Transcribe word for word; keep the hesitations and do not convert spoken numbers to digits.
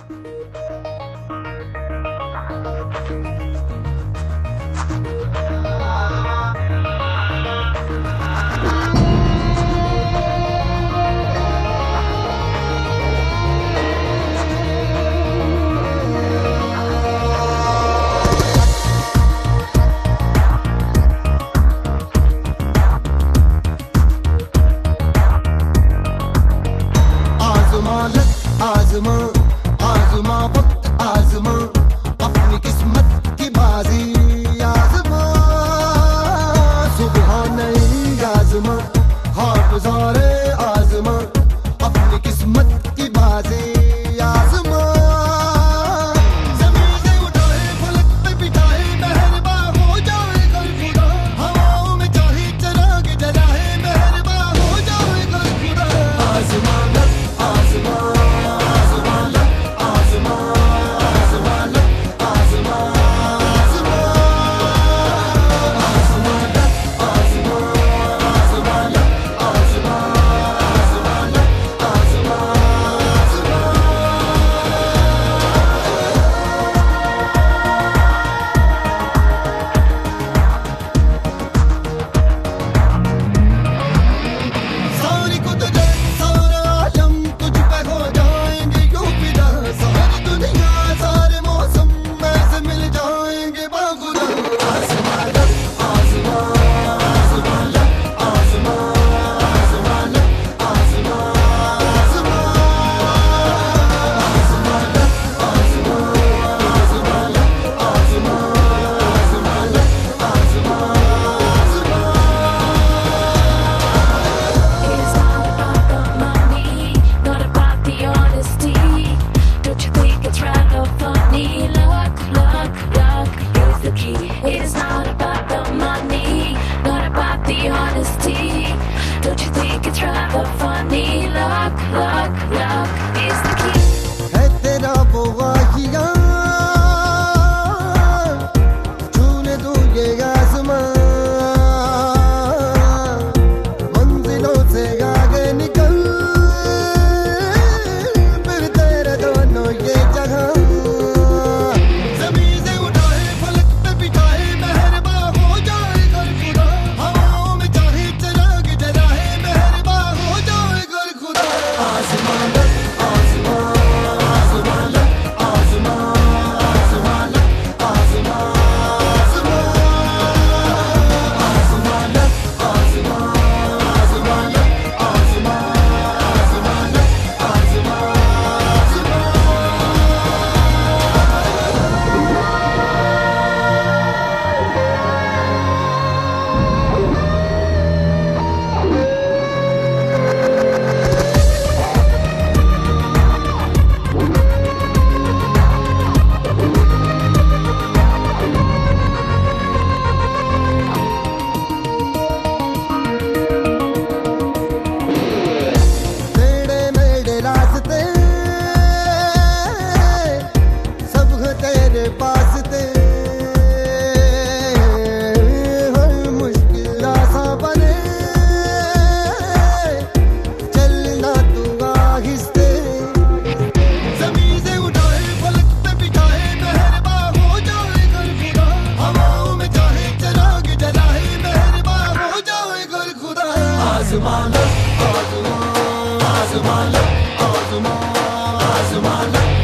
आजमा आजमा वक्त आजमा अपनी किस्मत की बाजी आजमा सुबह नई आजमा हाथ गुजारे आजमा अपनी किस्मत की बाजी आजमा जमीन से उठाए फलक पे बिठाए मेहरबा हो जाए कर खुदा हवाओं में चाहे चिराग जलाए मेहरबा हो जाए कर खुदा आजमा आजमा आजमा लो आजमा आजमा आजमा लो